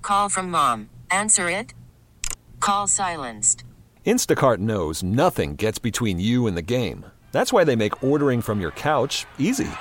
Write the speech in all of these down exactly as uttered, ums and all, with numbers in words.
Call from mom. Answer it. Call silenced. Instacart knows nothing gets between you and the game. That's why they make ordering from your couch easy.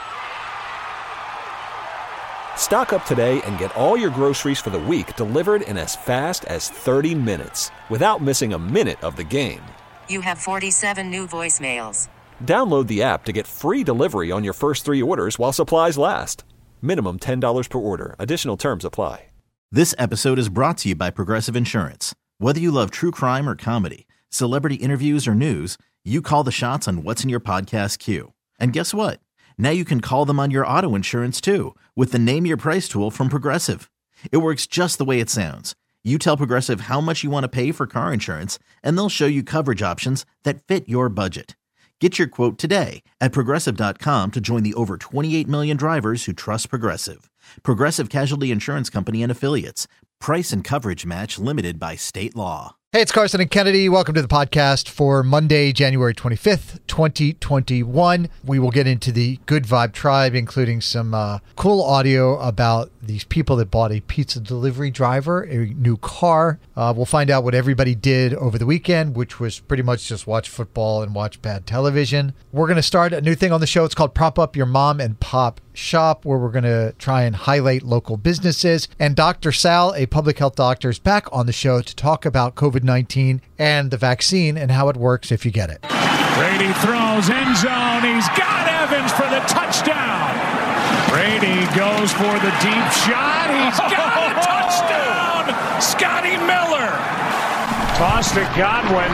Stock up today and get all your groceries for the week delivered in as fast as thirty minutes without missing a minute of the game. You have forty-seven new voicemails. Download the app to get free delivery on your first three orders while supplies last. Minimum ten dollars per order. Additional terms apply. This episode is brought to you by Progressive Insurance. Whether you love true crime or comedy, celebrity interviews or news, you call the shots on what's in your podcast queue. And guess what? Now you can call them on your auto insurance too with the Name Your Price tool from Progressive. It works just the way it sounds. You tell Progressive how much you want to pay for car insurance, and they'll show you coverage options that fit your budget. Get your quote today at Progressive dot com to join the over twenty-eight million drivers who trust Progressive. Progressive Casualty Insurance Company and Affiliates. Price and coverage match limited by state law. Hey, it's Carson and Kennedy. Welcome to the podcast for Monday, January twenty-fifth, twenty twenty-one. We will get into the Good Vibe Tribe, including some uh, cool audio about these people that bought a pizza delivery driver, a new car. Uh, we'll find out what everybody did over the weekend, which was pretty much just watch football and watch bad television. We're going to start a new thing on the show. It's called Prop Up Your Mom and Pop Shop, where we're going to try and highlight local businesses. And Doctor Sal, a public health doctor, is back on the show to talk about COVID nineteen and the vaccine and how it works if you get it. Brady throws end zone. He's got Evans for the touchdown. Brady goes for the deep shot. He's got a touchdown. Scotty Miller. Toss to Godwin.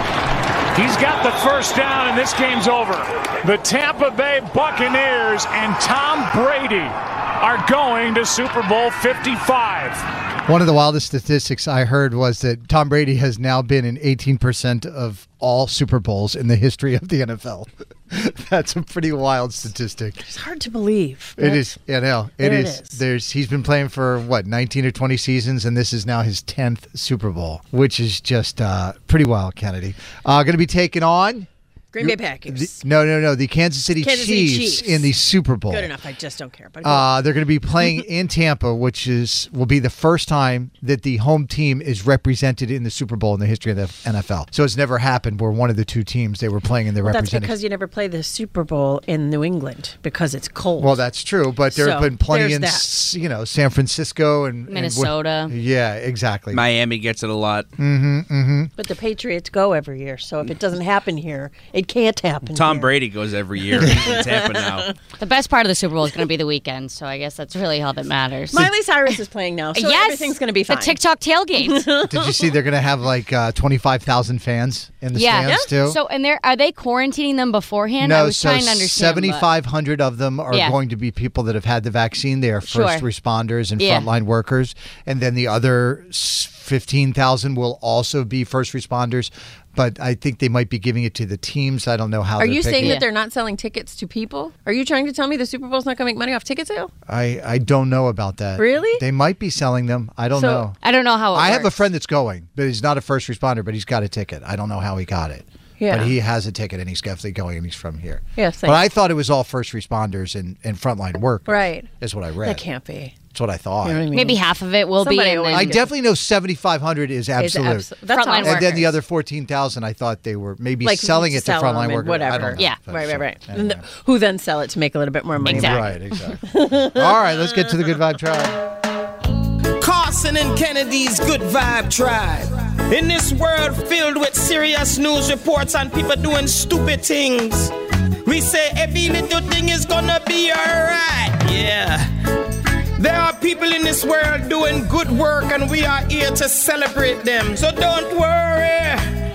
He's got the first down, and this game's over. The Tampa Bay Buccaneers and Tom Brady are going to Super Bowl fifty-five. One of the wildest statistics I heard was that Tom Brady has now been in eighteen percent of all Super Bowls in the history of the N F L. That's a pretty wild statistic. It's hard to believe. It is. Yeah, no, it There it is. is. There's. He's been playing for, what, nineteen or twenty seasons, and this is now his tenth Super Bowl, which is just uh, pretty wild, Kennedy. Uh, going to be taking on... Green Bay Packers. The, no, no, no. The Kansas City, Kansas City Chiefs, Chiefs in the Super Bowl. Good enough. I just don't care. But Uh, they're going to be playing in Tampa, which is will be the first time that the home team is represented in the Super Bowl in the history of the N F L. So it's never happened where one of the two teams they were playing in the well, that's representing. because you never play the Super Bowl in New England because it's cold. Well, that's true, but there have So, been plenty there's in that. s- you know San Francisco and and Minnesota. wh- yeah, exactly. Miami gets it a lot. Mm-hmm. Mm-hmm. But the Patriots go every year, so if it doesn't happen here, it can't happen. Tom here. Brady goes every year. He's in Tampa now. The best part of the Super Bowl is going to be the weekend, so I guess that's really all that matters. Miley Cyrus is playing now, so yes, everything's going to be fine. The TikTok tailgate. Did you see they're going to have like uh, twenty-five thousand fans in the yeah. stands too? So, and they're are they quarantining them beforehand? No, I was so trying to understand. seventy-five hundred of them are Yeah. going to be people that have had the vaccine. They are first Sure. responders and Yeah. frontline workers. And then the other fifteen thousand will also be first responders. But I think they might be giving it to the teams. I don't know how Are they're you saying picking that it. they're not selling tickets to people? Are you trying to tell me the Super Bowl's not going to make money off ticket sale? I, I don't know about that. Really? They might be selling them. I don't So- know. I don't know how it I works. have a friend that's going, but he's not a first responder, but he's got a ticket. I don't know how he got it. Yeah. But he has a ticket, and he's definitely going, and he's from here. Yeah, same. But I thought it was all first responders and, and frontline workers. Right. Is what I read. That can't be. That's what I thought. You know what I mean? Maybe half of it will Somebody be. And always then, I get- definitely know seventy-five hundred is It's absolute. abso- That's Frontline all. And then the workers. other fourteen thousand, I thought they were maybe Like selling it to sell them frontline and workers. whatever. I don't know. Yeah. But Right, right, so, right. anyway. And the- who then sell it to make a little bit more money? Exactly. Right, exactly. All right, let's get to the Good Vibe Tribe. Carson and Kennedy's Good Vibe Tribe. In this world filled with serious news reports and people doing stupid things, we say every little thing is gonna be alright. Yeah. There are people in this world doing good work and we are here to celebrate them. So don't worry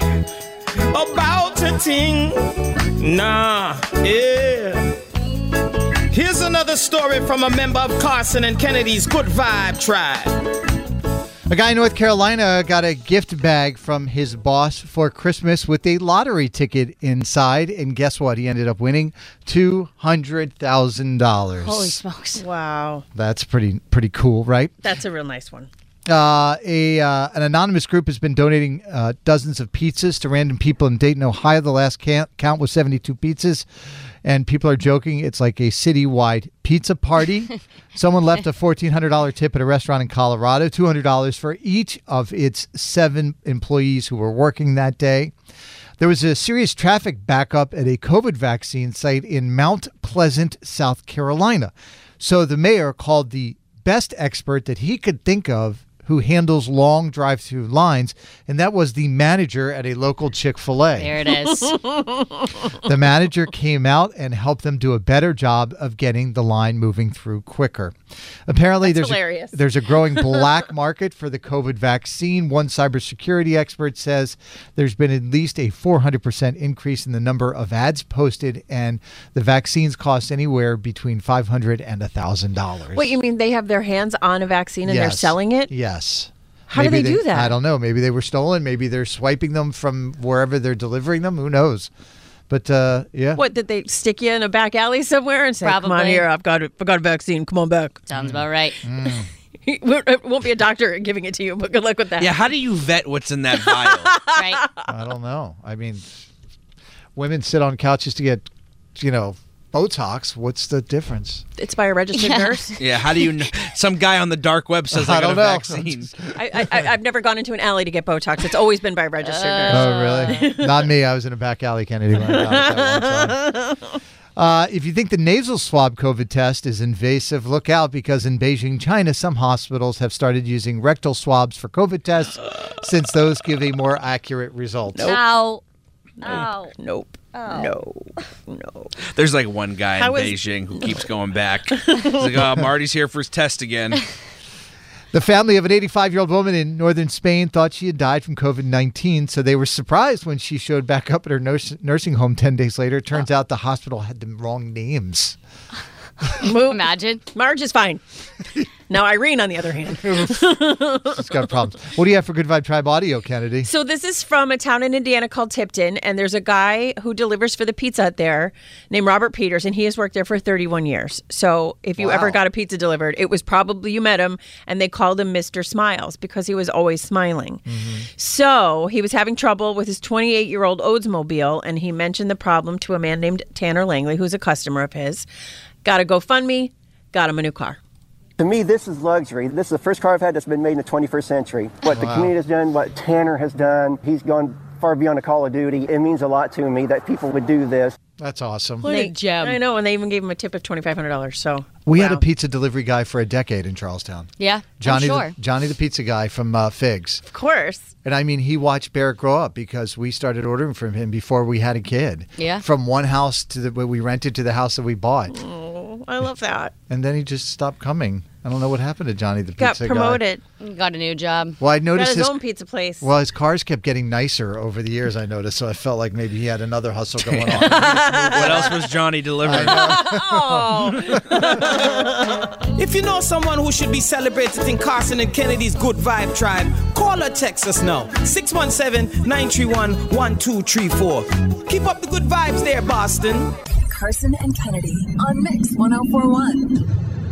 about a thing. Nah, yeah. Here's another story from a member of Carson and Kennedy's Good Vibe Tribe. A guy in North Carolina got a gift bag from his boss for Christmas with a lottery ticket inside. And guess what? He ended up winning two hundred thousand dollars. holy smokes. Wow. That's pretty pretty cool, right? That's a real nice one. Uh, a uh, an anonymous group has been donating uh, dozens of pizzas to random people in Dayton, Ohio. The last count, count was seventy-two pizzas, and people are joking it's like a citywide pizza party. Someone left a fourteen hundred dollars tip at a restaurant in Colorado, two hundred dollars for each of its seven employees who were working that day. There was a serious traffic backup at a COVID vaccine site in Mount Pleasant, South Carolina. So the mayor called the best expert that he could think of who handles long drive-through lines, and that was the manager at a local Chick-fil-A. There it is. The manager came out and helped them do a better job of getting the line moving through quicker. Apparently, That's there's hilarious. a, there's a growing black market for the COVID vaccine. One cybersecurity expert says there's been at least a four hundred percent increase in the number of ads posted, and the vaccines cost anywhere between five hundred dollars and one thousand dollars. Wait, you mean they have their hands on a vaccine and they're Yes. selling it? Yes. How Maybe do they, do that? I don't know. Maybe they were stolen. Maybe they're swiping them from wherever they're delivering them. Who knows? But uh, yeah. What, did they stick you in a back alley somewhere and say, come on Probably. here, I've got, a, I've got a vaccine, come on back? Sounds about right. It won't be a doctor giving it to you, but good luck with that. Yeah, how do you vet what's in that vial? Right. I don't know. I mean, women sit on couches to get, you know, Botox. What's the difference? It's by a registered Yeah. nurse. Yeah, how do you know? Some guy on the dark web says I, I got don't a know. vaccine. I, I, I've never gone into an alley to get Botox. It's always been by a registered nurse. Oh, really? Not me. I was in a back alley, Kennedy. When I got it that one time. Uh, if you think the nasal swab COVID test is invasive, look out, because in Beijing, China, some hospitals have started using rectal swabs for COVID tests since those give a more accurate result. Ow. Ow. Nope. Oh. No. No. There's like one guy in How is- Beijing who keeps going back. He's like, oh, Marty's here for his test again. The family of an eighty-five-year-old woman in northern Spain thought she had died from COVID nineteen, so they were surprised when she showed back up at her nurse- nursing home ten days later. Turns out the hospital had the wrong names. Imagine. Marge is fine. Now Irene, on the other hand. She's got problems. What do you have for Good Vibe Tribe audio, Kennedy? So this is from a town in Indiana called Tipton, and there's a guy who delivers for the Pizza Hut there named Robert Peters, and he has worked there for thirty-one years. So if you Wow. ever got a pizza delivered, it was probably you met him, and they called him Mister Smiles because he was always smiling. So he was having trouble with his twenty-eight-year-old Oldsmobile, and he mentioned the problem to a man named Tanner Langley, who's a customer of his. Got a GoFundMe, got him a new car. To me, this is luxury. This is the first car I've had that's been made in the twenty-first century. What the Wow. community has done, what Tanner has done, he's gone far beyond a Call of Duty. It means a lot to me that people would do this. That's awesome. What a gem. I know, and they even gave him a tip of twenty-five hundred dollars. So We had a wow. pizza delivery guy for a decade in Charlestown. Yeah. Johnny, I'm sure. the, Johnny the pizza guy from uh, Figs. Of course. And I mean, he watched Barrett grow up because we started ordering from him before we had a kid. Yeah. From one house to the where we rented to the house that we bought. Oh, I love that. And then he just stopped coming. I don't know what happened to Johnny the Got pizza guy. promoted. Got a new job. Well, I Got noticed his his, own pizza place. well, his cars kept getting nicer over the years, I noticed. So I felt like maybe he had another hustle going on. What else was Johnny delivering? If you know someone who should be celebrated in Carson and Kennedy's Good Vibe Tribe, call or text us now. six one seven, nine three one, one two three four. Keep up the good vibes there, Boston. Carson and Kennedy on Mix one oh four one.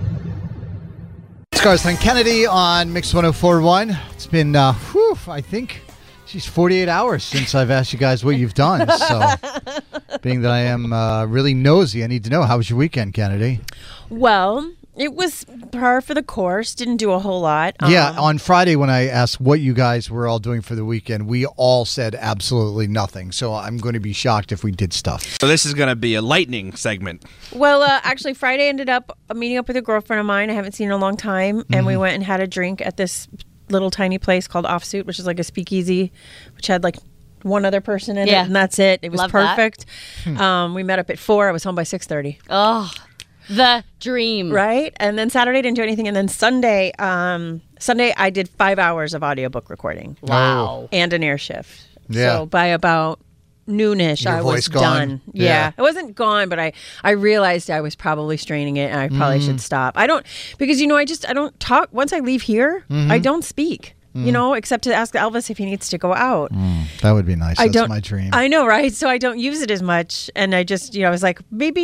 It's Carson and Kennedy on Mix one oh four point one. It's been, uh, whew, I think, geez, forty-eight hours since I've asked you guys what you've done. So, being that I am uh, really nosy, I need to know, how was your weekend, Kennedy? Well, it was par for the course. Didn't do a whole lot. Yeah, Um, on Friday when I asked what you guys were all doing for the weekend, we all said absolutely nothing. So I'm going to be shocked if we did stuff. So this is going to be a lightning segment. Well, uh, actually, Friday ended up uh, meeting up with a girlfriend of mine I haven't seen in a long time, and we went and had a drink at this little tiny place called Offsuit, which is like a speakeasy, which had like one other person in Yeah. it, and that's it. It was Love that. perfect. Um, we met up at four. I was home by six thirty. Oh, the dream. Right? And then Saturday didn't do anything, and then Sunday, um, Sunday I did five hours of audiobook recording Wow. and an air shift. Yeah. So by about noonish, Your I voice was gone? done. Yeah. Yeah. It wasn't gone, but I, I realized I was probably straining it, and I probably Mm. should stop. I don't, because, you know, I just, I don't talk. Once I leave here, Mm-hmm. I don't speak, you know, except to ask Elvis if he needs to go out. That would be nice. I That's don't, my dream. I know, right? So I don't use it as much. And I just, you know, I was like, maybe,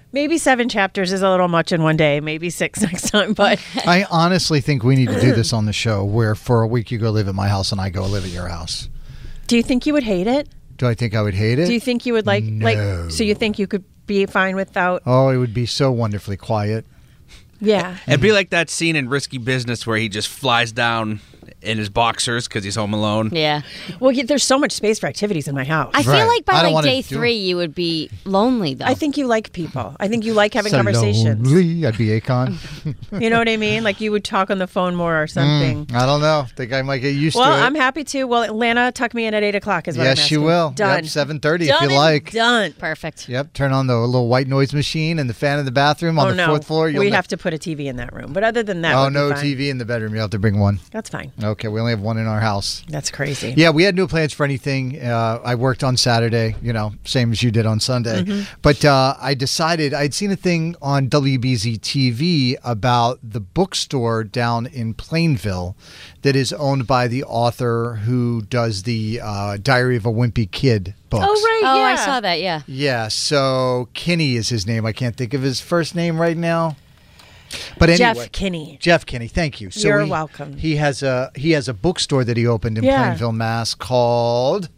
Maybe seven chapters is a little much in one day. Maybe six next time. But I honestly think we need to do this on the show where for a week you go live at my house and I go live at your house. do you think you would hate it? Do I think I would hate it? Do you think you would like No. like? So you think you could be fine without? Oh, it would be so wonderfully quiet. Yeah. It'd be like that scene in Risky Business where he just flies down in his boxers because he's home alone. Yeah. Well, yeah, there's so much space for activities in my house. I feel Right. like I by don't like wanna day do- three, you would be lonely, though. I think you like people. I think you like having So conversations. lonely, I'd be Akon. You know what I mean? Like you would talk on the phone more or something. Mm, I don't know. think I might get used Well, to it. I'm happy to. Well, Atlanta, tuck me in at eight o'clock is what I'm Yes, she asking. will. Done. Yep, seven thirty if Done you and like. Done. Perfect. Yep, turn on the little white noise machine and the fan in the bathroom on oh the no, fourth floor. You'll we ne- have to put a T V in that room. But other than that, Oh, we'll be no fine. T V in the bedroom. You have to bring one. That's fine. Okay, we only have one in our house. That's crazy. Yeah, we had no plans for anything. Uh, I worked on Saturday, you know, same as you did on Sunday. Mhm. But uh, I decided, I'd seen a thing on W B Z T V about the bookstore down in Plainville that is owned by the author who does the uh, Diary of a Wimpy Kid books. Oh, right. Oh, yeah. I saw that. Yeah. Yeah, so Kinney is his name. I can't think of his first name right now. But anyway, Jeff Kinney. Jeff Kinney, thank you. So You're he, welcome. He has a he has a bookstore that he opened in Yeah. Plainville, Mass, called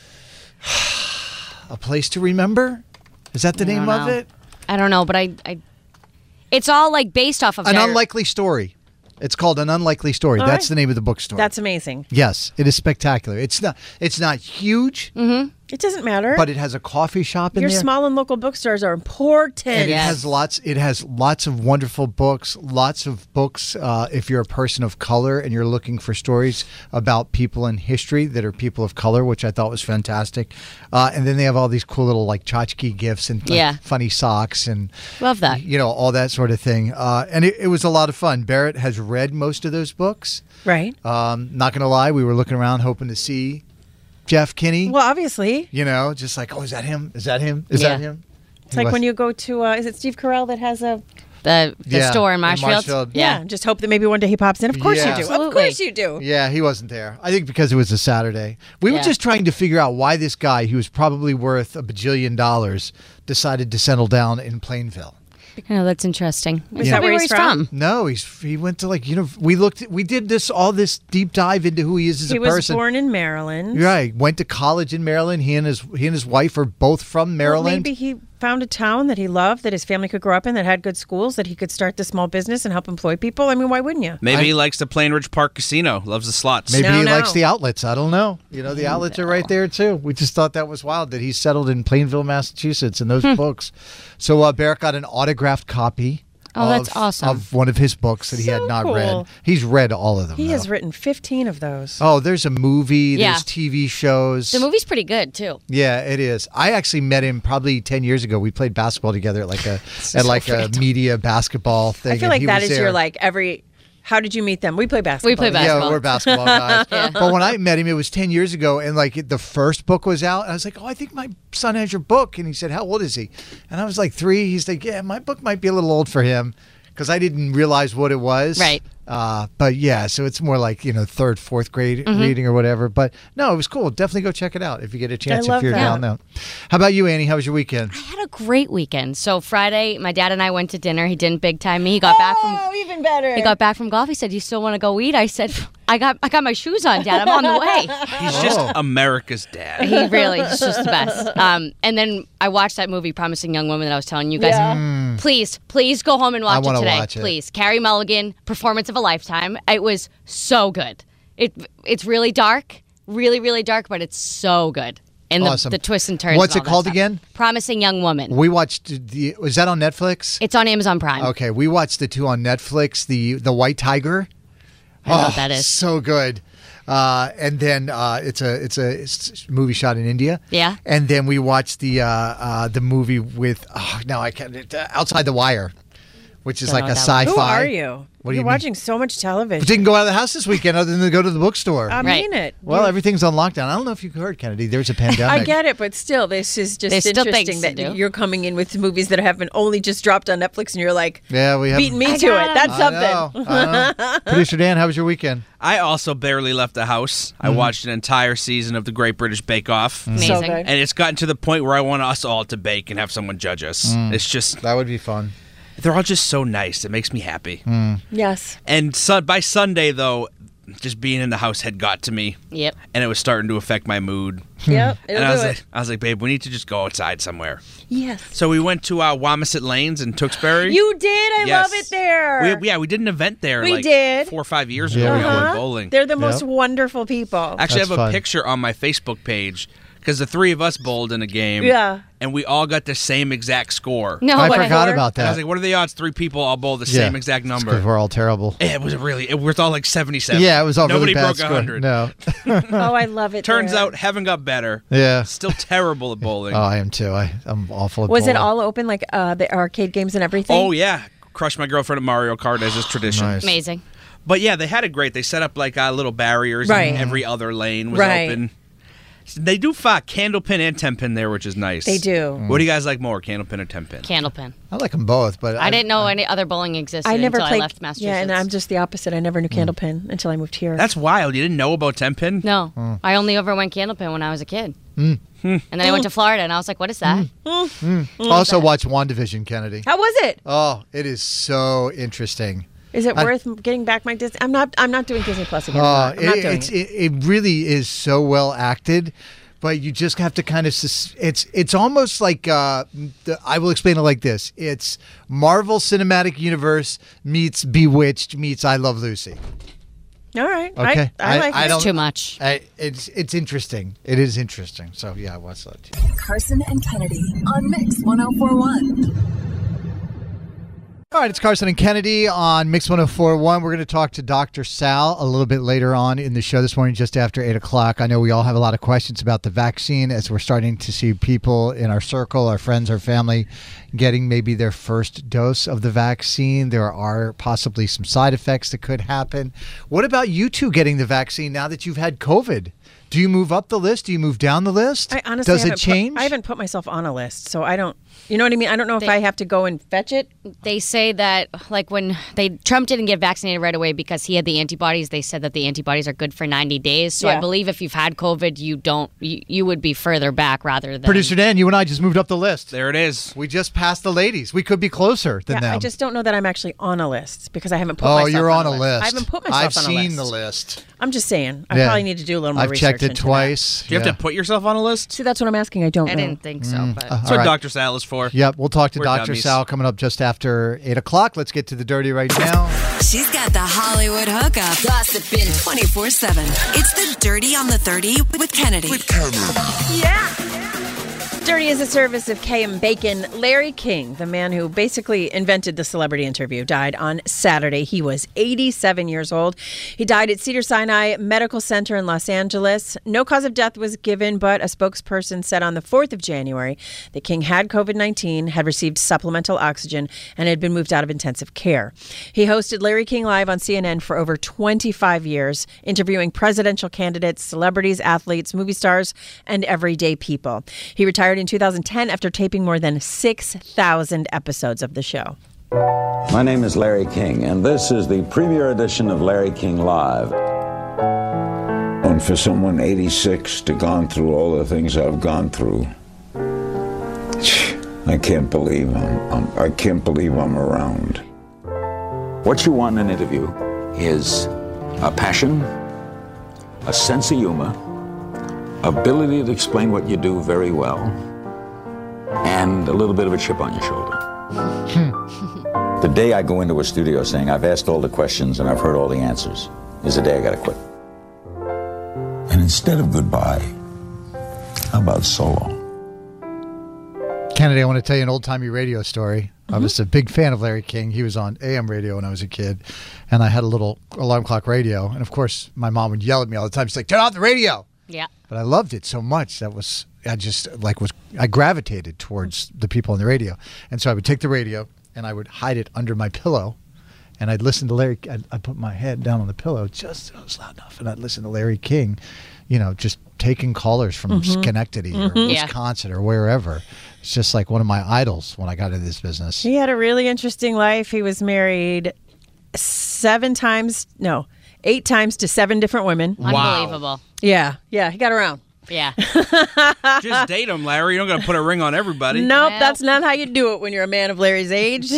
A Place to Remember. Is that the I name don't of know. it? I don't know, but I, I, it's all like based off of An their- Unlikely Story. It's called An Unlikely Story. All That's right. the name of the bookstore. That's amazing. yes, it is spectacular. It's not it's not huge, It doesn't matter. but it has a coffee shop in Your there. small and local bookstores are important. And Yes. it has lots. It has lots of wonderful books. Lots of books. Uh, if you're a person of color and you're looking for stories about people in history that are people of color, which I thought was fantastic. Uh, and then they have all these cool little like tchotchke gifts and like, Yeah. funny socks and Love that. You know, all that sort of thing. Uh, and it, it was a lot of fun. Barrett has read most of those books. Right. Um, not gonna lie, we were looking around hoping to see Jeff Kinney. Well, obviously. You know, just like, oh, is that him? Is that him? Is Yeah. that him? It's like when you go to, uh, is it Steve Carell that has a... the the Yeah, store in in Marshfield. Marshfield. Yeah. Just hope that maybe one day he pops in. Of course Yeah. you do. Of Absolutely. course you do. Yeah, he wasn't there. I think because it was a Saturday. We were Yeah. just trying to figure out why this guy, who was probably worth a bajillion dollars, decided to settle down in Plainville. I know, that's interesting. Is Yeah. that where Where he's he's from? from? No, he's he went to like you know we looked we did this all this deep dive into who he is as He a was person. born in Maryland. Right, went to college in Maryland. He and his he and his wife are both from Well, Maryland. maybe he found a town that he loved, that his family could grow up in, that had good schools, that he could start the small business and help employ people. I mean, why wouldn't you? Maybe I- he likes the Plainridge Park Casino, loves the slots. Maybe No, he no. likes the outlets. I don't know. You know, the outlets are right there too. We just thought that was wild that he settled in Plainville, Massachusetts, in those books. So uh, Barrett got an autographed copy. Oh, that's of- awesome. Of one of his books that he had So not cool. read. He's read all of them. He though. has written fifteen of those. Oh, there's a movie. Yeah. There's T V shows. The movie's pretty good too. Yeah, it is. I actually met him probably ten years ago. We played basketball together at like a at like a media basketball thing. I feel and like he that was is there. your like every. How did you meet them? We play basketball. We play basketball. Yeah, we're basketball guys. But when I met him, it was ten years ago, and like the first book was out. And I was like, "Oh, I think my son has your book." And he said, "How old is he?" And I was like, three. He's like, "Yeah, my book might be a little old for him," because I didn't realize what it was. Right. Uh, but yeah, so it's more like you know third, fourth grade Mm-hmm. reading or whatever. But no, it was cool. Definitely go check it out if you get a chance. love if you're that. down there. How about you, Annie? How was your weekend? I had a great weekend. So Friday, my dad and I went to dinner. He didn't big time me. He got back from Oh, even better. he got back from golf. He said, "You still want to go eat?" I said, "I got I got my shoes on, Dad. I'm on the way." He's just Oh. America's dad. He really is just the best. Um, and then I watched that movie, Promising Young Woman, that I was telling you guys. Yeah. Please, please go home and I watch it wanna today. watch it. Please, Carrie Mulligan, performance of a lifetime. It was so good. It it's really dark, really really dark, but it's so good. And the, Awesome. the twists and turns. What's and it all that called stuff. again? Promising Young Woman. We watched the. Was that on Netflix? It's on Amazon Prime. Okay, we watched the two on Netflix. The the White Tiger. I know oh, what that is. So good. Uh, and then uh, it's a it's a it's a movie shot in India. Yeah. And then we watched the uh, uh, the movie with oh, no I can't uh, Outside the Wire, which is Don't like know a what that sci-fi. Who are you? What do You're you mean? watching so much television. But you can go out of the house this weekend other than to go to the bookstore. I Right. mean it. Well, You- everything's on lockdown. I don't know if you heard, Kennedy. There's a pandemic. I get it, but still, this is just There's still interesting things to that do. you're coming in with movies that have been only just dropped on Netflix, and you're like, Yeah, we have. beating me I to got it. 'em. That's I something. know, I know. Producer Dan, how was your weekend? I also barely left the house. I watched an entire season of the Great British Bake Off. So Amazing. good. And it's gotten to the point where I want us all to bake and have someone judge us. It's just, That would be fun. they're all just so nice. It makes me happy. Yes. And su- by Sunday, though, just being in the house had got to me. Yep. And it was starting to affect my mood. Yep. It'll and I was do like, it. I was like, babe, we need to just go outside somewhere. Yes. So we went to uh, Wamisit Lanes in Tewksbury. You did. I Yes. love it there. We, yeah, we did an event there We like did. four or five years ago. Yeah, we We did. went Uh-huh. bowling. They're the most Yep. wonderful people. Actually, That's I have a fun. picture on my Facebook page because the three of us bowled in a game. Yeah. And we all got the same exact score. No I way. forgot about And I was that. like, what are the odds three people all bowl the Yeah. same exact Because number? we're all terrible. It was really, it was all like seventy-seven. Yeah, it was all Nobody really bad broke score. one hundred. No. Oh, I love it. Turns there. out, haven't got better. Yeah. Still terrible at bowling. Oh, I am too. I, I'm awful at Was it bowling. all open, like uh, the arcade games and everything? Oh, yeah. Crushed my girlfriend at Mario Kart as is tradition. Nice. Amazing. But yeah, they had it great. They set up like uh, little barriers, Right. and every other lane was Right. open. They do uh, candlepin and ten pin there, which is nice. They do. What do you guys like more, candlepin or ten pin? Candlepin. I like them both, but I didn't know any other bowling existed I never until played. I left Massachusetts. Yeah, and I'm just the opposite. I never knew Candlepin until I moved here. That's wild. You didn't know about ten pin? No, Hmm. I only ever went Candlepin when I was a kid. And then I went to Florida, and I was like, "What is that?" Also watch WandaVision, Kennedy. How was it? Oh, it is so interesting. Is it I- worth getting back my Disney? I'm not. I'm not doing Disney Plus again. Oh, I'm not, I'm not it, doing it's, it. it. It really is so well acted, but you just have to kind of. sus- It's it's almost like uh, the, I will explain it like this: it's Marvel Cinematic Universe meets Bewitched meets I Love Lucy. All right. Okay, I, I, like I it. don't- It's too much. I, it's it's interesting. It is interesting. So yeah, I watched that too. Carson and Kennedy on Mix one oh four one. All right, it's Carson and Kennedy on Mix one oh four point one. We're going to talk to Doctor Sal a little bit later on in the show this morning, just after eight o'clock. I know we all have a lot of questions about the vaccine as we're starting to see people in our circle, our friends, our family, getting maybe their first dose of the vaccine. There are possibly some side effects that could happen. What about you two getting the vaccine now that you've had COVID? Do you move up the list? Do you move down the list? I honestly Does it haven't put- change? I haven't put myself on a list, so I don't. You know what I mean? I don't know if They- I have to go and fetch it. They say that, like, when they Trump didn't get vaccinated right away because he had the antibodies, they said that the antibodies are good for ninety days. So Yeah. I believe if you've had COVID, you don't, you, you would be further back rather than. Producer Dan, you and I just moved up the list. There it is. We just passed the ladies. We could be closer than Yeah, them. I just don't know that I'm actually on a list because I haven't put Oh, myself you're on, on a list. I haven't put myself I've on a seen list. the list. I'm just saying. I Yeah. probably need to do a little more I've research checked it into twice. Do you Yeah. have to put yourself on a list? See, that's what I'm asking. I don't I know. didn't think so, Mm. but. That's All what right. Doctor Sal is for. Yep, we'll talk to We're Doctor dummies. Sal coming up just after eight o'clock. Let's get to the dirty right now. She's got the Hollywood hookup. Gossiping twenty-four seven. It's the Dirty on the thirty with Kennedy. Yeah. Dirty is a service of K M Bacon. Larry King, the man who basically invented the celebrity interview, died on Saturday. He was eighty-seven years old. He died at Cedars-Sinai Medical Center in Los Angeles. No cause of death was given, but a spokesperson said on the fourth of January that King had COVID nineteen, had received supplemental oxygen, and had been moved out of intensive care. He hosted Larry King Live on C N N for over twenty-five years, interviewing presidential candidates, celebrities, athletes, movie stars, and everyday people. He retired in two thousand ten after taping more than six thousand episodes of the show. My name is Larry King, and this is the premiere edition of Larry King Live. And for someone eighty-six to gone through all the things I've gone through, I can't believe I'm, I'm I can't believe I'm around. What you want in an interview is a passion, a sense of humor, ability to explain what you do very well, and a little bit of a chip on your shoulder. The day I go into a studio saying, I've asked all the questions and I've heard all the answers, is the day I gotta quit. And instead of goodbye, how about solo? Kennedy, I want to tell you an old-timey radio story. I was a big fan of Larry King. He was on A M radio when I was a kid, and I had a little alarm clock radio. And, of course, my mom would yell at me all the time. She's like, turn off the radio. Yeah. But I loved it so much. That was, I just, like, was, I gravitated towards the people on the radio. And so I would take the radio, and I would hide it under my pillow, and I'd listen to Larry. I'd, I'd put my head down on the pillow just so it was loud enough, and I'd listen to Larry King, you know, just taking callers from Mhm. Schenectady Mhm. or Yeah. Wisconsin or wherever. It's just like one of my idols when I got into this business. He had a really interesting life. He was married seven times, no, eight times to seven different women. Unbelievable. Yeah, yeah, he got around. Yeah. Just date him, Larry. You're not going to put a ring on everybody. Nope, that's not how you do it when you're a man of Larry's age.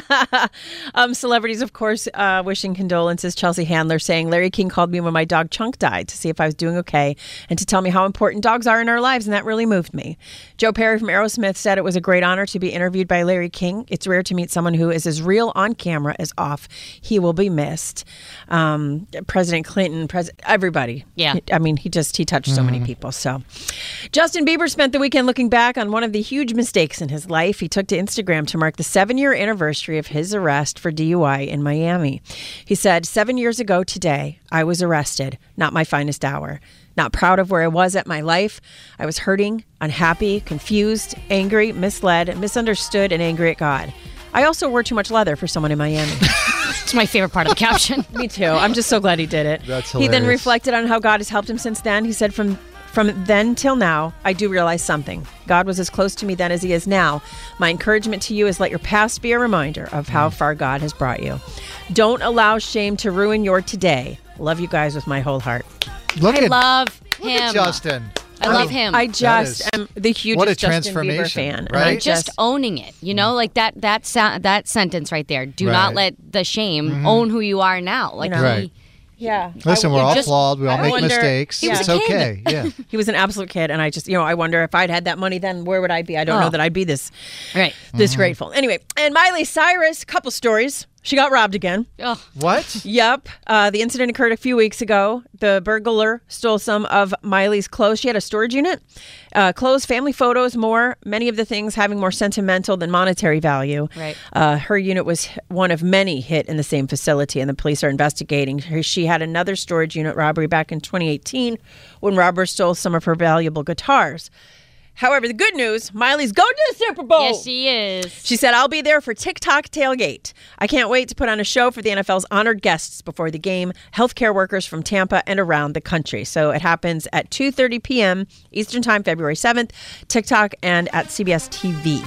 um, celebrities, of course, uh, wishing condolences. Chelsea Handler saying, Larry King called me when my dog Chunk died to see if I was doing okay and to tell me how important dogs are in our lives, and that really moved me. Joe Perry from Aerosmith said it was a great honor to be interviewed by Larry King. It's rare to meet someone who is as real on camera as off. He will be missed. Um, President Clinton, Pres- everybody. Yeah. I mean, he just, he touched so many Mhm. people. So, Justin Bieber spent the weekend looking back on one of the huge mistakes in his life. He took to Instagram to mark the seven-year anniversary of his arrest for D U I in Miami. He said, seven years ago today, I was arrested. Not my finest hour. Not proud of where I was at my life. I was hurting, unhappy, confused, angry, misled, misunderstood, and angry at God. I also wore too much leather for someone in Miami. It's my favorite part of the caption. Me too. I'm just so glad he did it. That's He then hilarious. reflected on how God has helped him since then. He said, from From then till now, I do realize something. God was as close to me then as he is now. My encouragement to you is let your past be a reminder of how far God has brought you. Don't allow shame to ruin your today. Love you guys with my whole heart. Look I at love look him. at Justin. I love him. I That just is- am the hugest what a Justin Bieber transformation, fan. right? And I just, just owning it, you know, like that that sa- that sentence right there. Do Right. not let the shame Mhm. own who you are now. Like know. Right. he, yeah. Listen, I- we're it all just- flawed. We all I make wonder- mistakes. He was It's a kid. okay. Yeah. He was an absolute kid, and I just, you know, I wonder if I'd had that money then, where would I be? I don't Oh. know that I'd be this, right. this Mhm. grateful. Anyway, and Miley Cyrus, couple stories. She got robbed again. Oh. What? Yep. Uh, the incident occurred a few weeks ago. The burglar stole some of Miley's clothes. She had a storage unit, uh, clothes, family photos, more, many of the things having more sentimental than monetary value. Right. Uh, her unit was one of many hit in the same facility, and the police are investigating. Her- She had another storage unit robbery back in twenty eighteen when robbers stole some of her valuable guitars. However, the good news, Miley's going to the Super Bowl. Yes, she is. She said, I'll be there for TikTok Tailgate. I can't wait to put on a show for the N F L's honored guests before the game, healthcare workers from Tampa and around the country. So it happens at two thirty p.m. Eastern Time, February seventh, TikTok and at C B S T V.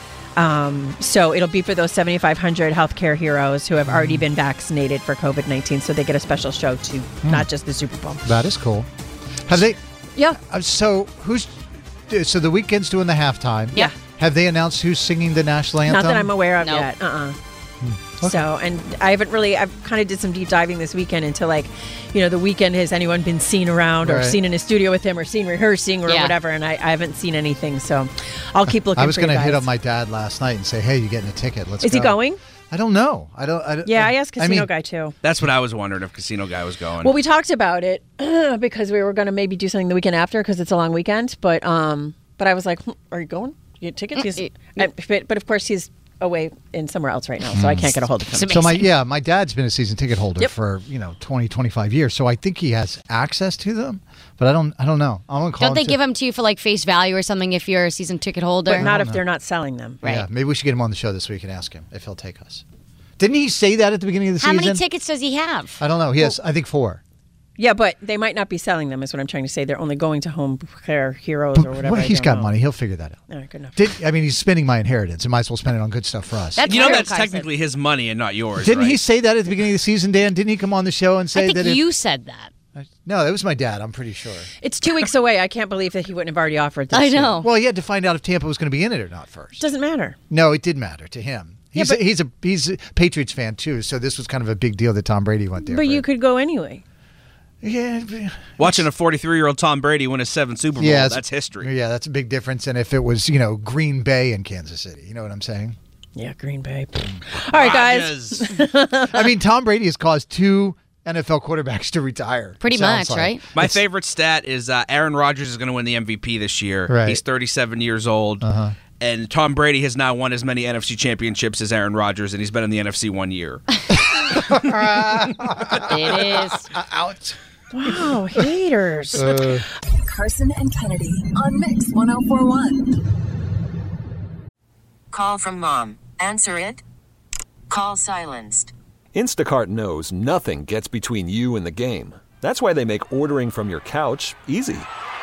Um, so it'll be for those seventy-five hundred healthcare heroes who have already been vaccinated for COVID nineteen. So they get a special show too, not just the Super Bowl. That is cool. Have they? Yeah. Uh, so who's? So the Weeknd's doing the halftime. Yeah. Have they announced who's singing the national anthem? Not that I'm aware of Nope. yet. Uh-uh. Okay. So, and I haven't really, I've kind of did some deep diving this weekend into like, you know, the Weeknd, has anyone been seen around or Right. seen in a studio with him or seen rehearsing or Yeah. whatever. And I, I haven't seen anything. So I'll keep looking I was for you going to hit guys. up my dad last night and say, "Hey, you getting a ticket? Let's." Is he go." going? I don't know. I don't. I, don't- Yeah, I asked Casino I mean, Guy too. That's what I was wondering if Casino Guy was going. Well, we talked about it because we were going to maybe do something the weekend after because it's a long weekend. But um, but I was like, hmm, are you going? You get tickets? He's, I- but, but of course, he's away in somewhere else right now, so I can't get a hold of him. So my yeah, my dad's been a season ticket holder Yep. for you know twenty, twenty-five years, so I think he has access to them. But I don't. I don't know. I'm gonna call. Don't they him give to, them to you for like face value or something if you're a season ticket holder? But not don't if they're not selling them. Right. Yeah, maybe we should get him on the show this week and ask him if he'll take us. Didn't he say that at the beginning of the How season? many tickets does he have? I don't know. He has, I think, four. Yeah, but they might not be selling them, is what I'm trying to say. They're only going to home care heroes or whatever. Well, I he's don't got know. money. He'll figure that out. All right, good enough. Did, I mean, he's spending my inheritance. I might as well spend it on good stuff for us. That's you know what that's Carson said. technically his money and not yours, Didn't right? he say that at the beginning of the season, Dan? Didn't he come on the show and say I think that? if- you said that. no, that was my dad. I'm pretty sure. It's two weeks away. I can't believe that he wouldn't have already offered this. I yet. know. Well, he had to find out if Tampa was going to be in it or not first. Doesn't matter. No, it did matter to him. Yeah, He's but- a, he's a he's a Patriots fan too, so this was kind of a big deal that Tom Brady went there. But for you it. could go anyway. yeah, but- Watching a forty-three-year-old Tom Brady win a seven Super Bowl, yeah, it's- that's history. Yeah, that's a big difference than if it was you know Green Bay and Kansas City. You know what I'm saying? Yeah, Green Bay. All right, guys. Rodgers. I mean, Tom Brady has caused two N F L quarterbacks to retire. Pretty it sounds much, like. right? My It's- favorite stat is uh, Aaron Rodgers is going to win the M V P this year. Right. He's thirty-seven years old. Uh-huh. And Tom Brady has now won as many N F C championships as Aaron Rodgers, and he's been in the N F C one year. It is. Ouch. Wow, haters. Uh, Carson and Kennedy on Mix ten forty-one. Call from mom. Answer it. Call silenced. Instacart knows nothing gets between you and the game. That's why they make ordering from your couch easy.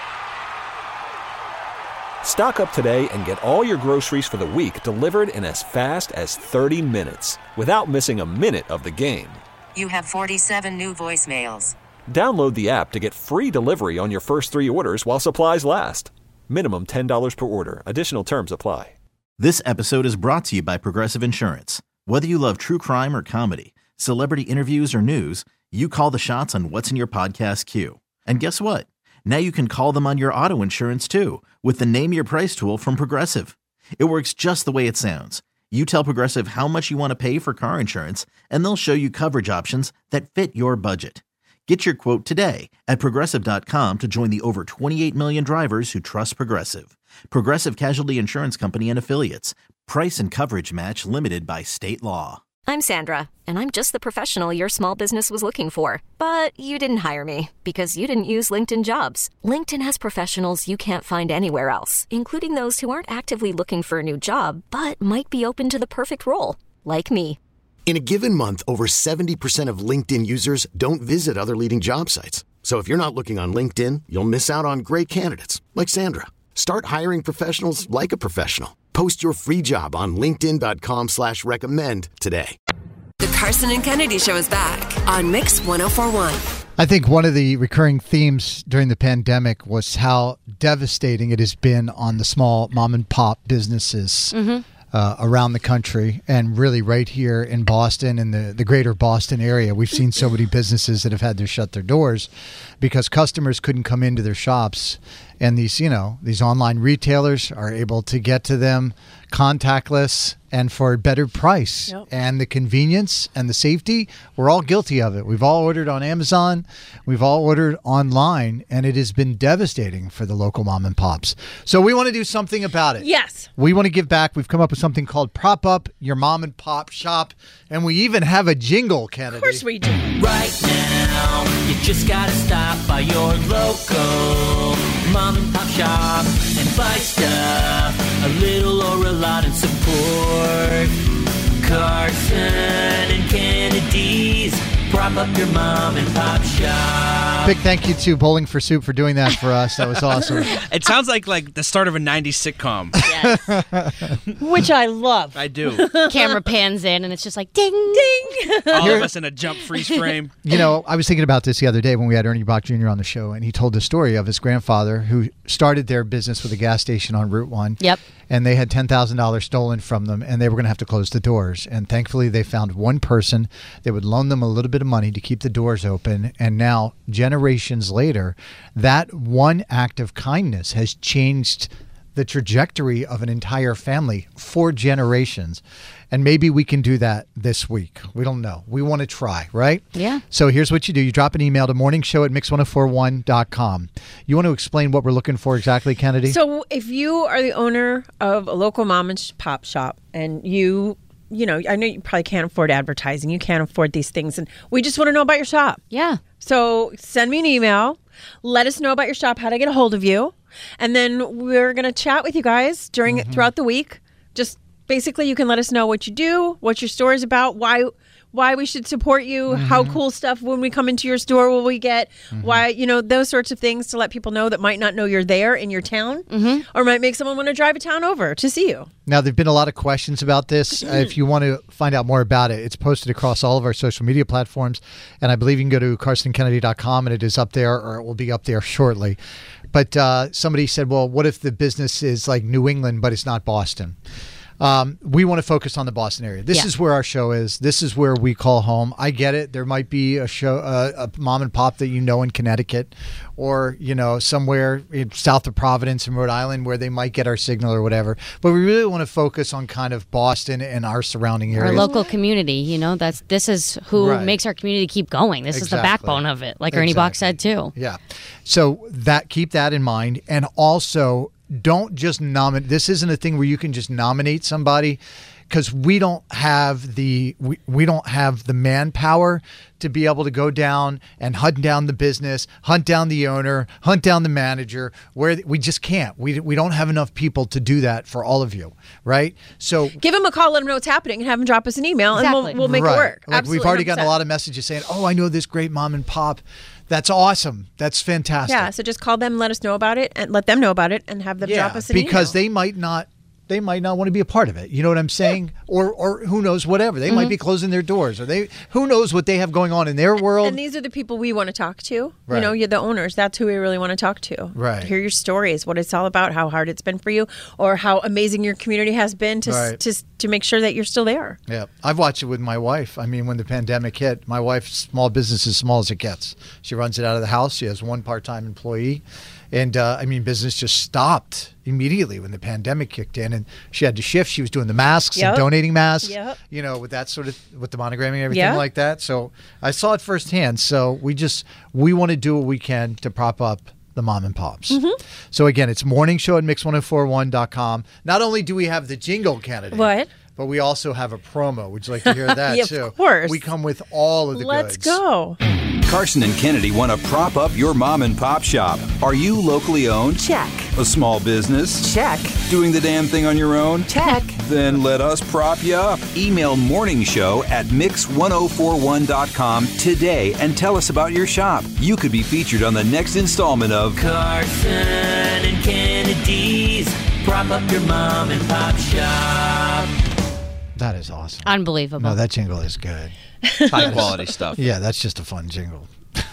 Stock up today and get all your groceries for the week delivered in as fast as thirty minutes without missing a minute of the game. You have forty-seven new voicemails. Download the app to get free delivery on your first three orders while supplies last. Minimum ten dollars per order. Additional terms apply. This episode is brought to you by Progressive Insurance. Whether you love true crime or comedy, celebrity interviews or news, you call the shots on what's in your podcast queue. And guess what? Now you can call them on your auto insurance too with the Name Your Price tool from Progressive. It works just the way it sounds. You tell Progressive how much you want to pay for car insurance, and they'll show you coverage options that fit your budget. Get your quote today at Progressive dot com to join the over twenty-eight million drivers who trust Progressive. Progressive Casualty Insurance Company and Affiliates. Price and coverage match limited by state law. I'm Sandra, and I'm just the professional your small business was looking for. But you didn't hire me because you didn't use LinkedIn Jobs. LinkedIn has professionals you can't find anywhere else, including those who aren't actively looking for a new job, but might be open to the perfect role, like me. In a given month, over seventy percent of LinkedIn users don't visit other leading job sites. So if you're not looking on LinkedIn, you'll miss out on great candidates like Sandra. Start hiring professionals like a professional. Post your free job on linkedin dot com slash recommend today. The Carson and Kennedy Show is back on Mix one oh four point one. I think one of the recurring themes during the pandemic was how devastating it has been on the small mom and pop businesses. Mm-hmm. Uh, around the country, and really right here in Boston and the, the greater Boston area. We've seen so many businesses that have had to shut their doors because customers couldn't come into their shops. And these, you know, these online retailers are able to get to them contactless and for a better price. Yep. And the convenience and the safety, we're all guilty of it. We've all ordered on Amazon. We've all ordered online, and it has been devastating for the local mom and pops. So we want to do something about it. Yes. We want to give back. We've come up with something called Prop Up Your Mom and Pop Shop, and we even have a jingle, Kennedy. Of course we do. Right now, you just got to stop by your local mom and pop shop and buy stuff, a little or a lot, and support Carson and Kennedy's Prop Up Your Mom and Pop Shop. Big thank you to Bowling for Soup for doing that for us. That was awesome. It sounds like like the start of a nineties sitcom. Yes. Which I love. I do. Camera pans in and it's just like ding, ding. All of us in a jump freeze frame. You know, I was thinking about this the other day when we had Ernie Bach Junior on the show, and he told the story of his grandfather who started their business with a gas station on Route one. Yep. And they had ten thousand dollars stolen from them, and they were going to have to close the doors. And thankfully, they found one person that would loan them a little bit of money to keep the doors open. And now, generations later, that one act of kindness has changed the trajectory of an entire family for generations. And maybe we can do that this week. We don't know. We want to try, right? Yeah. So here's what you do. You drop an email to morning show at mix one oh four one dot com. You want to explain what we're looking for exactly, Kennedy? So if you are the owner of a local mom and pop shop and you, you know, I know you probably can't afford advertising. You can't afford these things. And we just want to know about your shop. Yeah. So send me an email. Let us know about your shop, how to get a hold of you. And then we're going to chat with you guys during mm-hmm. throughout the week. Just basically, you can let us know what you do, what your store is about, why why we should support you, mm-hmm. how cool stuff when we come into your store will we get, mm-hmm. why, you know, those sorts of things to let people know that might not know you're there in your town mm-hmm. or might make someone want to drive a town over to see you. Now, there have been a lot of questions about this. Uh, if you want to find out more about it, it's posted across all of our social media platforms. And I believe you can go to carson kennedy dot com and it is up there, or it will be up there shortly. But uh, somebody said, well, what if the business is like New England, but it's not Boston? Um, we want to focus on the Boston area. This yeah. is where our show is. This is where we call home. I get it. There might be a show, uh, a mom and pop that you know in Connecticut, or you know somewhere in south of Providence in Rhode Island where they might get our signal or whatever. But we really want to focus on kind of Boston and our surrounding areas. Our local community. You know, that's this is who right. makes our community keep going. This exactly. is the backbone of it, like exactly. Ernie Bach said too. Yeah. So that keep that in mind, and also. Don't just nominate. This isn't a thing where you can just nominate somebody, because we don't have the we, we don't have the manpower to be able to go down and hunt down the business, hunt down the owner, hunt down the manager. Where we just can't. We we don't have enough people to do that for all of you, right? So give them a call, let them know what's happening, and have them drop us an email, Exactly. and we'll we'll make right. it work. Like Absolutely, we've already one hundred percent. gotten a lot of messages saying, "Oh, I know this great mom and pop." That's awesome. That's fantastic. Yeah, so just call them, let us know about it, and let them know about it, and have them drop us an because email. they might not they might not want to be a part of it. You know what I'm saying? Yeah. Or or who knows, whatever. They mm-hmm. might be closing their doors, or they who knows what they have going on in their world. And these are the people we want to talk to. Right. You know, you're the owners. That's who we really want to talk to. Right. To hear your stories, what it's all about, how hard it's been for you, or how amazing your community has been to Right. to to make sure that you're still there. Yeah, I've watched it with my wife. I mean, when the pandemic hit, my wife's small business is as small as it gets. She runs it out of the house. She has one part-time employee. And, uh, I mean, business just stopped immediately when the pandemic kicked in. And she had to shift. She was doing the masks Yep. and donating masks, Yep. you know, with that sort of, with the monogramming and everything Yep. like that. So I saw it firsthand. So we just, we want to do what we can to prop up the mom and pops. Mm-hmm. So, again, it's morning show at mix ten forty-one dot com. Not only do we have the jingle candidate. What? But we also have a promo. Would you like to hear that, Yeah, too? of course. We come with all of the Let's goods. go. Carson and Kennedy want to prop up your mom and pop shop. Are you locally owned? Check. A small business? Check. Doing the damn thing on your own? Check. Then let us prop you up. Email morning show at mix ten forty-one dot com today and tell us about your shop. You could be featured on the next installment of Carson and Kennedy's Prop Up Your Mom and Pop Shop. That is awesome. Unbelievable. No, that jingle is good. High quality stuff. Yeah, that's just a fun jingle.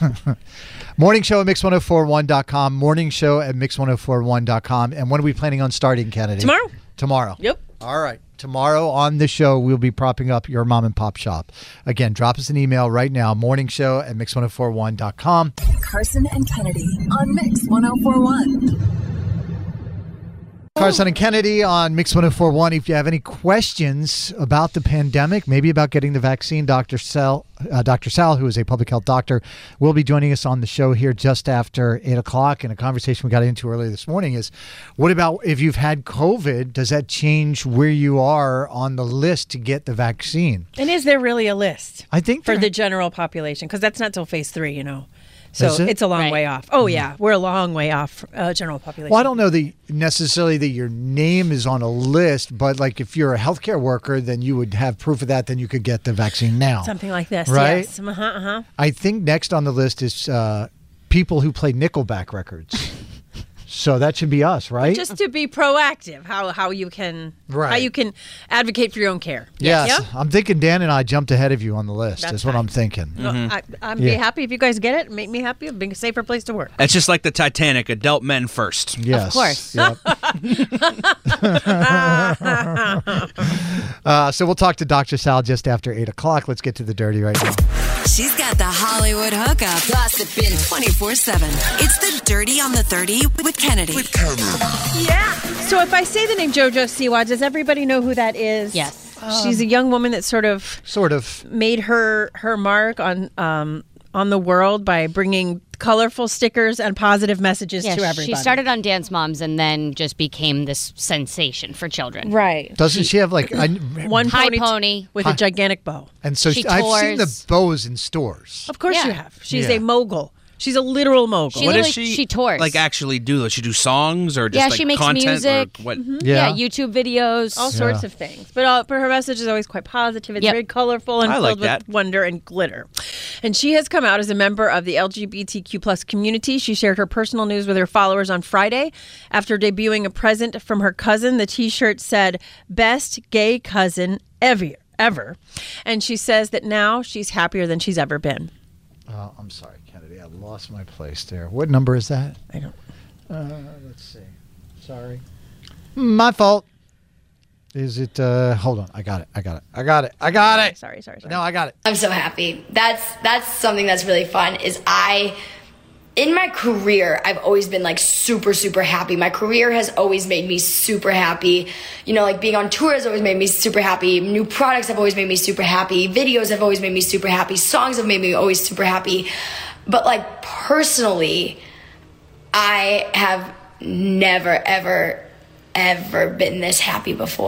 Morning show at mix ten forty-one dot com. Morning show at mix ten forty-one dot com. And when are we planning on starting, Kennedy? Tomorrow. Tomorrow. Yep. All right. Tomorrow on the show, we'll be propping up your mom and pop shop. Again, drop us an email right now, morning show at mix ten forty-one dot com. Carson and Kennedy on Mix ten forty-one. Carson and Kennedy on Mix ten forty-one. If you have any questions about the pandemic, maybe about getting the vaccine, Doctor Sal, uh, Doctor Sal, who is a public health doctor, will be joining us on the show here just after eight o'clock. And a conversation we got into earlier this morning is, what about if you've had COVID? Does that change where you are on the list to get the vaccine? And is there really a list? I think for there- the general population, because that's not till phase three, you know. So Is it? it's a long Right. way off. Oh yeah, we're a long way off uh, general population. Well, I don't know the necessarily that your name is on a list, but like if you're a healthcare worker, then you would have proof of that, then you could get the vaccine now. Something like this, Right? yes. Uh-huh, uh-huh. I think next on the list is uh, people who play Nickelback records. So that should be us, right? Just to be proactive, how how you can Right. how you can advocate for your own care. Yes. Yep. I'm thinking Dan and I jumped ahead of you on the list. That's, That's what fine. I'm thinking. Well, I, I'm Yeah. be happy if you guys get it. Make me happy. It'll be a safer place to work. It's just like the Titanic, adult men first. Yes. Of course. Yep. uh, so we'll talk to Doctor Sal just after eight o'clock. Let's get to the dirty right now. She's got the Hollywood hookup. Gossiping twenty-four seven. It's the Dirty on the thirty with Kennedy. With Kennedy. Yeah. So if I say the name JoJo Siwa, does everybody know who that is? Yes. She's a young woman that sort of Sort of. made her her mark on um, on the world by bringing colorful stickers and positive messages Yeah, to everybody. she started on Dance Moms and then just became this sensation for children. Right. Doesn't she have like I, One High pony, pony. with Hi- a gigantic bow. and so She she, I've seen the tours. bows in stores. Of course Yeah. you have. She's Yeah. a mogul. She's a literal mogul. She What does literally- she, she tours. like actually do? Does she do songs or just Yeah, like she makes content music. Or what? Yeah. Yeah. YouTube videos. all sorts Yeah. of things. But, all, but her message is always quite positive. It's Yep. very colorful and I like filled that. with wonder and glitter. And she has come out as a member of the L G B T Q plus community. She shared her personal news with her followers on Friday after debuting a present from her cousin. The T-shirt said, "Best gay cousin ever." ever. And she says that now she's happier than she's ever been. Oh, I'm sorry, Kennedy. I lost my place there. What number is that? I don't. Uh, let's see. Sorry. My fault. Is it? Uh, hold on. I got it. I got it. I got it. I got it. Sorry, sorry, sorry. No, I got it. I'm so happy. That's that's something that's really fun. Is I, in my career, I've always been like super super happy. My career has always made me super happy. You know, like being on tour has always made me super happy. New products have always made me super happy. Videos have always made me super happy. Songs have made me always super happy. But like personally, I have never ever ever been this happy before.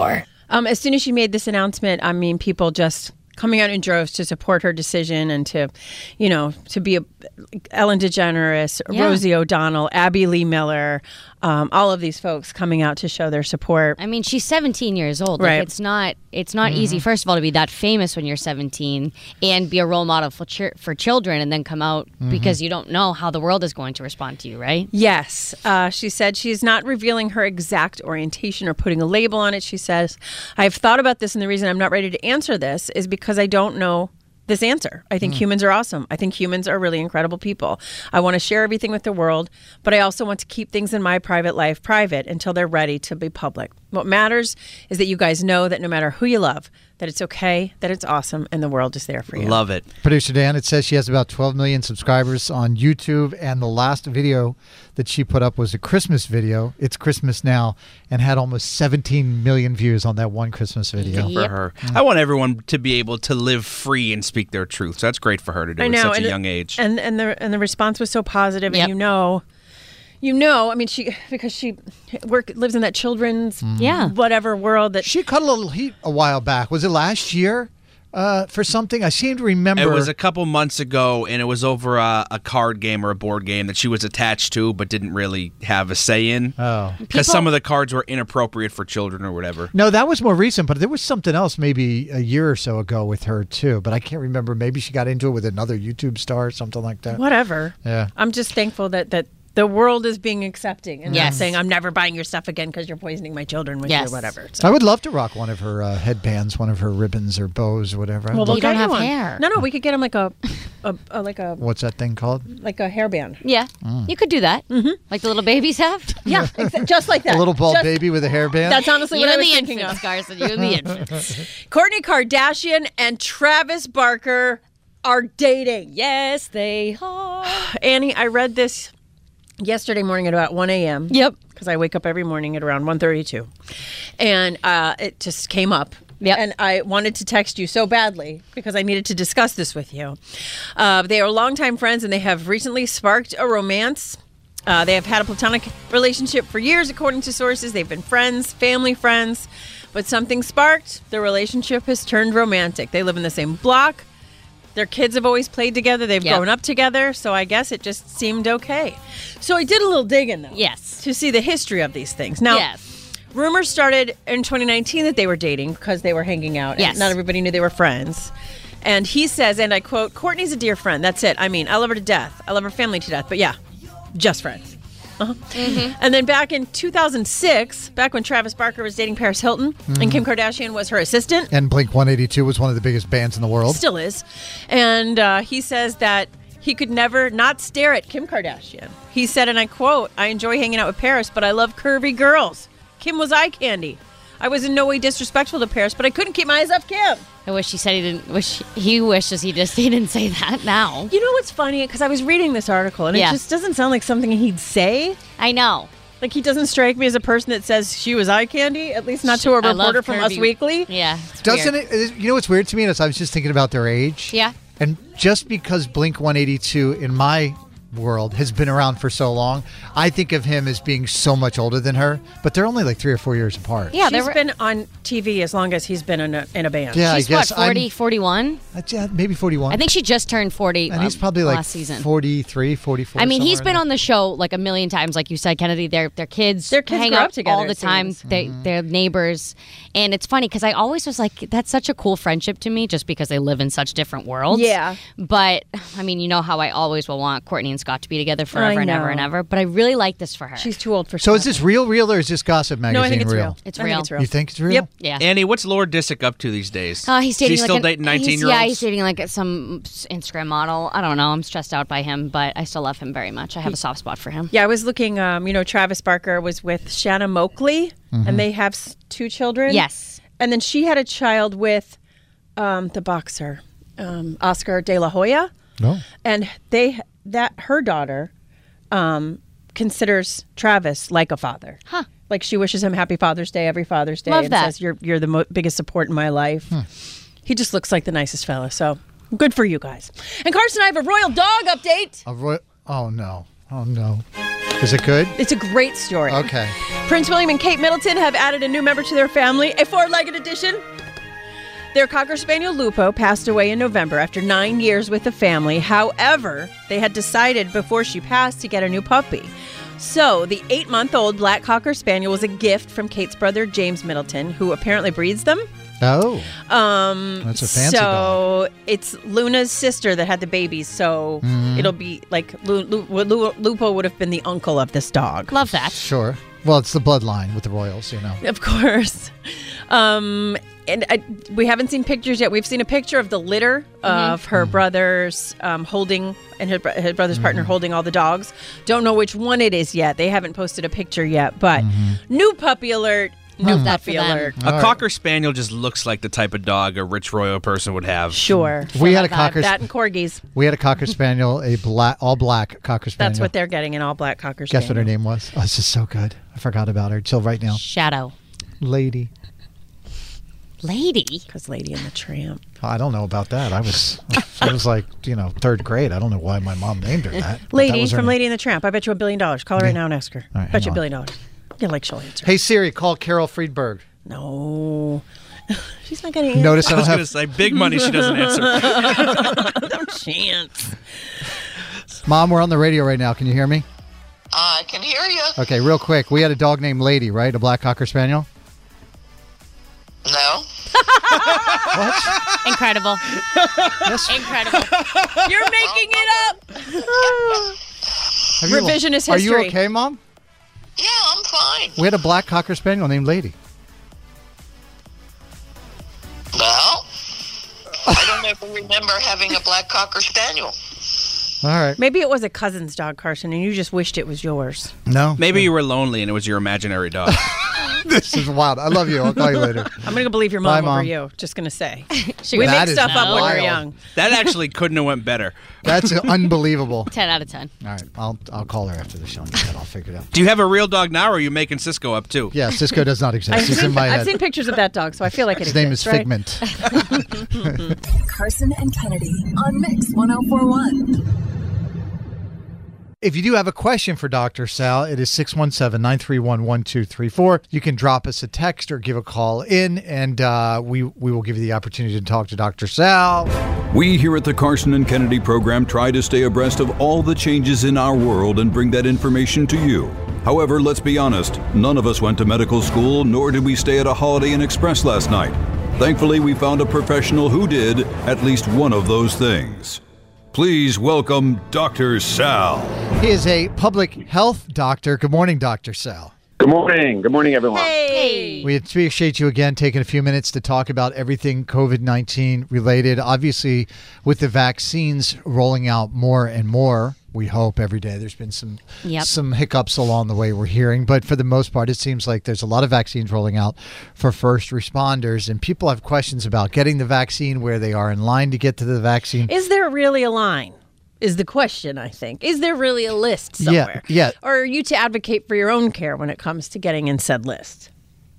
Um, as soon as she made this announcement, I mean, people just coming out in droves to support her decision and to, you know, to be a Ellen DeGeneres, Yeah. Rosie O'Donnell, Abby Lee Miller, um, all of these folks coming out to show their support. I mean, she's seventeen years old. Right. Like, it's not it's not Mm-hmm. easy, first of all, to be that famous when you're seventeen and be a role model for ch- for children and then come out Mm-hmm. because you don't know how the world is going to respond to you, right? Yes. Uh, she said she's not revealing her exact orientation or putting a label on it. She says, I've thought about this, and the reason I'm not ready to answer this is because I don't know this answer. I think Mm. humans are awesome. I think humans are really incredible people. I want to share everything with the world, but I also want to keep things in my private life private until they're ready to be public. What matters is that you guys know that no matter who you love, that it's okay, that it's awesome, and the world is there for you. Love it. Producer Dan, it says she has about twelve million subscribers on YouTube, and the last video that she put up was a Christmas video. It's Christmas now, and had almost seventeen million views on that one Christmas video. For her. I want everyone to be able to live free and speak their truth. So that's great for her to do I at know, such and a it- young age. And and the and the response was so positive, Yep. and you know, you know, I mean, she because she work lives in that children's Yeah. whatever world that She caught a little heat a while back. Was it last year uh, for something? I seem to remember. It was a couple months ago, and it was over a, a card game or a board game that she was attached to but didn't really have a say in. Oh. Because some of the cards were inappropriate for children or whatever. No, that was more recent, but there was something else maybe a year or so ago with her too. But I can't remember. Maybe she got into it with another YouTube star or something like that. whatever. Yeah. I'm just thankful that that the world is being accepting and not Yes. saying I'm never buying your stuff again because you're poisoning my children with Yes. your whatever. I would love to rock one of her uh, headbands, one of her ribbons or bows or whatever. I'd Well, love- we'll You get don't you have one. hair. No, no, we could get him like a, a, a like a What's that thing called? like a hairband. Yeah. You could do that. Mm-hmm. Like the little babies have. Yeah, exa- just like that. A little bald Just- baby with a hairband? That's honestly You what I and was the thinking infants, of. Carson. You and the infants. Kourtney Kardashian and Travis Barker are dating. Yes, they are. Annie, I read this yesterday morning at about one a.m. Yep. Because I wake up every morning at around one thirty-two. And uh, it just came up. Yep. And I wanted to text you so badly because I needed to discuss this with you. Uh, they are longtime friends, and they have recently sparked a romance. Uh, they have had a platonic relationship for years, according to sources. They've been friends, family friends. But something sparked. Their relationship has turned romantic. They live in the same block. Their kids have always played together. They've Yep. grown up together. So I guess it just seemed okay. So I did a little digging, though. Yes. To see the history of these things. Now, Yes. rumors started in twenty nineteen that they were dating because they were hanging out. Yes. And not everybody knew they were friends. And he says, and I quote, Kourtney's a dear friend. That's it. I mean, I love her to death. I love her family to death. But yeah, just friends. Uh-huh. Mm-hmm. And then back in two thousand six, back when Travis Barker was dating Paris Hilton and Kim Kardashian was her assistant, And Blink one eighty-two was one of the biggest bands in the world. still is. And uh, he says that he could never not stare at Kim Kardashian. He said, and I quote, I enjoy hanging out with Paris, but I love curvy girls. Kim was eye candy. I was in no way disrespectful to Paris, but I couldn't keep my eyes off Kim. I wish he said he didn't. Wish he wishes he just he didn't say that now. You know what's funny? Because I was reading this article, and Yeah. it just doesn't sound like something he'd say. I know. Like, he doesn't strike me as a person that says she was eye candy, at least not to a I love reporter from Us curvy- Weekly. Yeah. it's Doesn't weird. it? it? You know what's weird to me is I was just thinking about their age. Yeah. And just because Blink one eighty-two in my world has been around for so long, I think of him as being so much older than her, but they're only like three or four years apart. Yeah, She's they're been on T V as long as he's been in a, in a band. Yeah, She's I guess what, forty, I'm- forty-one? Uh, yeah, maybe forty-one. I think she just turned forty. and he's um, probably like last season. forty-three, forty-four. I mean, he's somewhere been in on the show like a million times, like you said, Kennedy. Their their kids, Their kids hang grow out up together, all the it time. seems. They they're neighbors, and it's funny because I always was like, that's such a cool friendship to me, just because they live in such different worlds. Yeah. But I mean, you know how I always will want Kourtney and Scott to be together forever I and ever know. and ever. But I really like this for her. She's too old for So is Scott. this real, real, or is this Gossip Magazine No, I think it's real? real. It's I think real. it's real. You think it's real? Yep. Yeah. Annie, what's Laura Disick up to these days? Uh, he's dating She's like still an- dating he's- nineteen-year-olds? Yeah, he's dating like some Instagram model. I don't know. I'm stressed out by him, but I still love him very much. I have a soft spot for him. Yeah, I was looking, um, you know, Travis Barker was with Shanna Moakley, and they have s- two children. Yes. And then she had a child with um, the boxer, um, Oscar De La Hoya. No. And they, that, her daughter um, considers Travis like a father. Huh. Like, she wishes him happy Father's Day every Father's Day. Love and that. says, you're, you're the mo- biggest support in my life. He just looks like the nicest fella. So good for you guys. And Carson and I have a royal dog update. A roy- oh, no. Oh, no. Is it good? It's a great story. Okay. Prince William and Kate Middleton have added a new member to their family, a four-legged addition. Their Cocker Spaniel Lupo passed away in November after nine years with the family. However, they had decided before she passed to get a new puppy. So the eight-month-old Black Cocker Spaniel was a gift from Kate's brother, James Middleton, who apparently breeds them. Oh. Um, That's a fancy so dog. it's Luna's sister that had the babies. So Mhm. it'll be like Lu- Lu- Lu- Lupo would have been the uncle of this dog. Love that. Sure. Well, it's the bloodline with the royals, you know. Of course. Um, and I, we haven't seen pictures yet. We've seen a picture of the litter of her brothers um, holding, and her, bro- her brother's partner holding all the dogs. Don't know which one it is yet. They haven't posted a picture yet. But new puppy alert. New Love that puppy for them. alert. A Cocker Spaniel just looks like the type of dog a rich royal person would have. Sure. We had a That- Cocker. That and corgis. We had a Cocker Spaniel, a black, all black Cocker Spaniel. That's what they're getting in all black Cocker Guess what her Spaniel. name was? Oh, this is so good. I forgot about her till right now. Shadow. Lady. Lady? Because Lady and the Tramp. I don't know about that. I was, I was like, you know, third grade. I don't know why my mom named her that. but that Lady was her from name. Lady and the Tramp. I bet you a billion dollars. Call her right now and ask her. All right, bet hang you a on. billion dollars. Yeah, like she'll answer. Hey Siri, call Carol Friedberg. No. She's not going to Notice I I don't was have. going to say, big money she doesn't answer. No chance. Mom, we're on the radio right now. Can you hear me? I can hear you. Okay, real quick. We had a dog named Lady, right? A black Cocker Spaniel. No. What? Incredible. Yes. Incredible. You're making it up. Have you- Revisionist Are you history. okay, Mom? Yeah, I'm fine. We had a black Cocker Spaniel named Lady. Well, I don't ever remember having a black Cocker Spaniel. All right. Maybe it was a cousin's dog, Carson, and you just wished it was yours. No. Maybe you were lonely and it was your imaginary dog. This is wild. I love you. I'll call you later. I'm going to believe your Bye, mom over Mom. you. Just going to say. She we goes, make That is stuff up when we're wild. young. That actually couldn't have went better. That's unbelievable. ten out of ten. All right. I'll I'll call her after the show and get that all figured out. Do you have a real dog now, or are you making Cisco up too? Yeah, Cisco does not exist. I've He's seen, in my I've head. seen pictures of that dog, so I feel like it His name is exists, right? Figment. Carson and Kennedy on Mix one oh four one. If you do have a question for Doctor Sal, it is six one seven, nine three one, one two three four. You can drop us a text or give a call in, and uh, we, we will give you the opportunity to talk to Doctor Sal. We here at the Carson and Kennedy program try to stay abreast of all the changes in our world and bring that information to you. However, let's be honest, none of us went to medical school, nor did we stay at a Holiday Inn Express last night. Thankfully, we found a professional who did at least one of those things. Please welcome Doctor Sal. He is a public health doctor. Good morning, Doctor Sal. Good morning. Good morning, everyone. Hey. We appreciate you again taking a few minutes to talk about everything COVID nineteen related. Obviously, with the vaccines rolling out more and more, we hope every day. There's been some Yep. some hiccups along the way we're hearing, but for the most part, it seems like there's a lot of vaccines rolling out for first responders, and people have questions about getting the vaccine, where they are in line to get to the vaccine. Is there really a line? Is the question, I think. Is there really a list Yeah, somewhere? yeah. Or are you to advocate for your own care when it comes to getting in said list?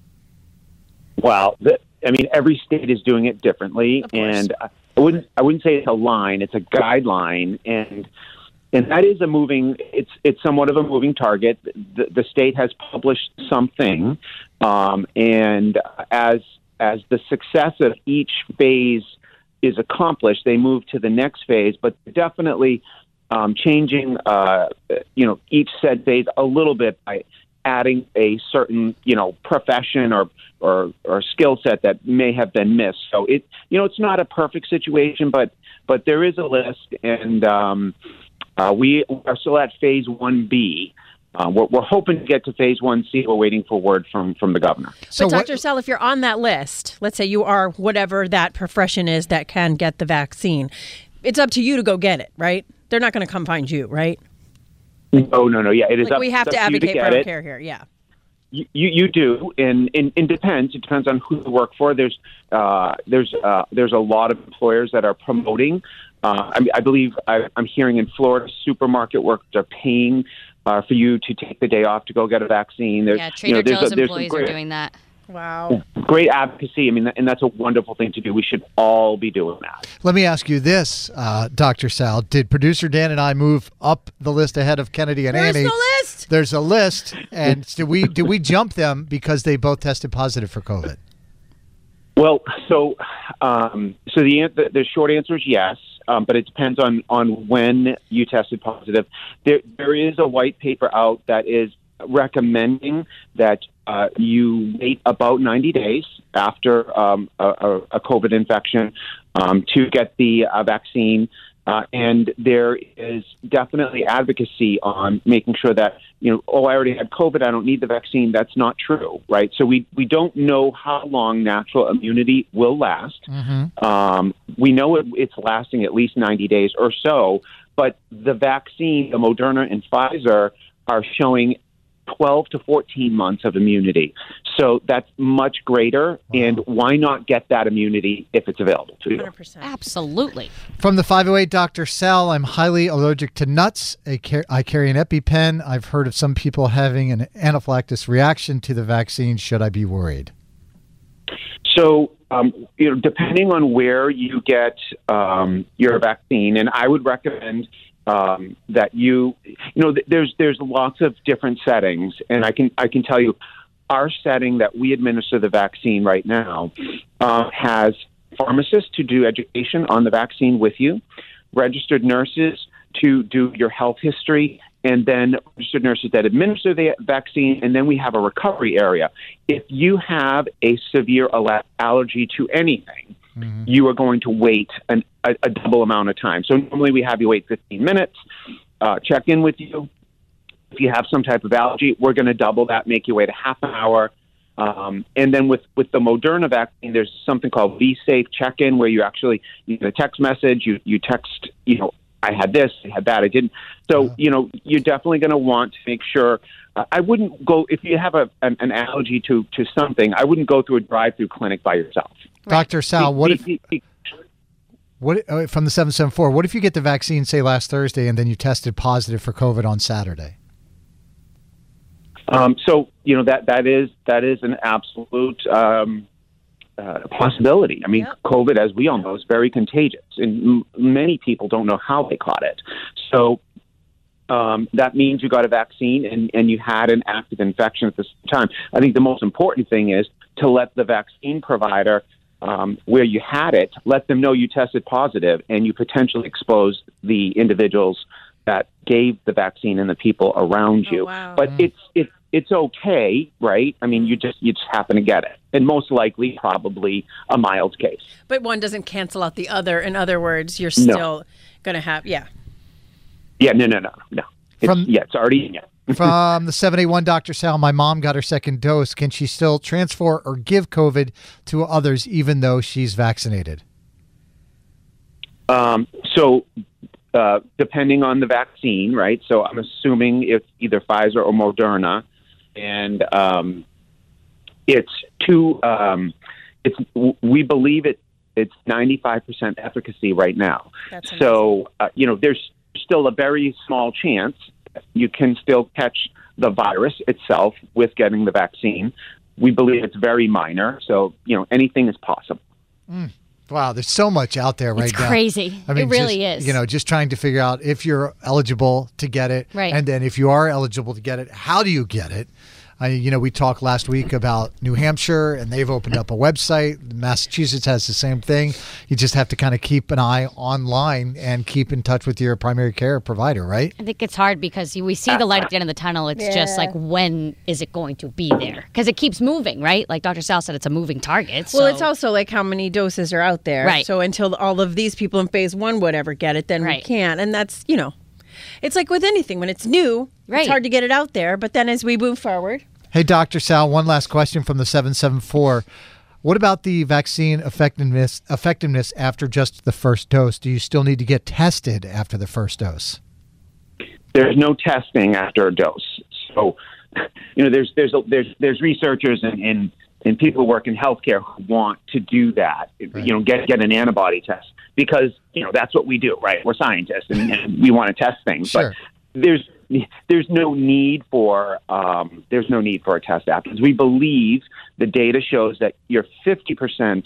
Well, the, I mean, every state is doing it differently, and I wouldn't I wouldn't say it's a line; it's a guideline, and and that is a moving. It's it's somewhat of a moving target. The, the state has published something, um, and as as the success of each phase is accomplished, they move to the next phase. But definitely um, changing, uh, you know, each said phase a little bit by adding a certain, you know, profession or or, or skill set that may have been missed. So it, you know, it's not a perfect situation, but but there is a list, and um, uh, we are still at phase one B. Uh, we're, we're hoping to get to phase one C. We're waiting for word from, from the governor. So but Doctor Sal, if you're on that list, let's say you are whatever that profession is that can get the vaccine, it's up to you to go get it, right? They're not going to come find you, right? No, no, no. Yeah, it is Like up, we have it's to up you advocate get for our it. care here, yeah. You, you you do, and, and and it depends. It depends on who you work for. There's uh, there's uh, there's a lot of employers that are promoting. Uh, I, I believe I, I'm hearing in Florida, supermarket workers are paying uh, for you to take the day off to go get a vaccine. There's, Yeah, Trader you know, there's Joe's a, there's some employees great, are doing that. Wow. Great advocacy. I mean, and that's a wonderful thing to do. We should all be doing that. Let me ask you this, uh, Doctor Sal. Did producer Dan and I move up the list ahead of Kennedy and Where's Annie? the list? list. There's a list, and did we did we jump them because they both tested positive for COVID? Well, so um, so the, the the short answer is yes, um, but it depends on, on when you tested positive. There there is a white paper out that is recommending that uh, you wait about ninety days after um, a, a COVID infection um, to get the uh, vaccine. Uh, and there is definitely advocacy on making sure that, you know, oh, I already had COVID, I don't need the vaccine. That's not true, right? So we, we don't know how long natural immunity will last. Mm-hmm. Um, we know it, it's lasting at least ninety days or so, but the vaccine, the Moderna and Pfizer, are showing twelve to fourteen months of immunity. So that's much greater, and why not get that immunity if it's available to you? one hundred percent. Absolutely. From the five oh eight, Doctor Sal, I'm highly allergic to nuts. I car- I carry an EpiPen. I've heard of some people having an anaphylactic reaction to the vaccine. Should I be worried? So, um, you know, depending on where you get um, your vaccine, and I would recommend um, that you, you know, th- there's there's lots of different settings, and I can I can tell you, our setting that we administer the vaccine right now uh, has pharmacists to do education on the vaccine with you, registered nurses to do your health history, and then registered nurses that administer the vaccine, and then we have a recovery area. If you have a severe al- allergy to anything, mm-hmm. you are going to wait an, a, a double amount of time. So normally we have you wait fifteen minutes, uh, check in with you. If you have some type of allergy, we're going to double that, make you wait a half an hour. Um, and then with, with the Moderna vaccine, there's something called V-Safe check-in, where you actually, you get a text message, you, you text, you know, I had this, I had that, I didn't. So, uh-huh. you know, you're definitely going to want to make sure. Uh, I wouldn't go, if you have a, an, an allergy to, to something, I wouldn't go through a drive-through clinic by yourself. Doctor Sal, what He- if... he- he- What uh, from the seven seven four? What if you get the vaccine, say last Thursday, and then you tested positive for COVID on Saturday? Um, so, you know, that, that is that is an absolute um, uh, possibility. I mean, Yep. COVID, as we all know, is very contagious, and m- many people don't know how they caught it. So um, that means you got a vaccine and, and you had an active infection at the same time. I think the most important thing is to let the vaccine provider, um, where you had it, let them know you tested positive and you potentially exposed the individuals that gave the vaccine and the people around you. Oh, wow. But it's it's it's okay, right? I mean, you just you just happen to get it, and most likely, probably a mild case. But one doesn't cancel out the other. In other words, you're No. still going to have, yeah. Yeah, no, no, no, no. It's, From- yeah, it's already in you. From the seven eight one, Doctor Sal, my mom got her second dose. Can she still transfer or give COVID to others even though she's vaccinated? Um, so, uh, depending on the vaccine, right? So I'm assuming it's either Pfizer or Moderna, and um, it's two. Um, it's we believe it. It's ninety-five percent efficacy right now. That's so uh, you know, there's still a very small chance you can still catch the virus itself with getting the vaccine. We believe it's very minor, so you know, anything is possible. Mm. Wow, there's so much out there right It's now. crazy. It really just, is. You know, just trying to figure out if you're eligible to get it. Right. And then if you are eligible to get it, how do you get it? I, you know, we talked last week about New Hampshire, and they've opened up a website. Massachusetts has the same thing. You just have to kind of keep an eye online and keep in touch with your primary care provider, right? I think it's hard because we see the light at the end of the tunnel. It's just Yeah. like, when is it going to be there? Because it keeps moving, right? Like Doctor Sal said, it's a moving target. Well, so- it's also like how many doses are out there. Right. So until all of these people in phase one would ever get it, then we Right. can't. And that's, you know, it's like with anything. When it's new, Right. it's hard to get it out there. But then as we move forward, Hey, Doctor Sal, one last question from the seven seven four. What about the vaccine effectiveness effectiveness after just the first dose? Do you still need to get tested after the first dose? There's no testing after a dose. So, you know, there's there's a, there's there's researchers and, and and people who work in healthcare who want to do that. Right. You know, get get an antibody test because you know that's what we do, right? We're scientists and, and we want to test things. Sure. But there's there's no need for um, there's no need for a test afterwards. We believe the data shows that you're fifty percent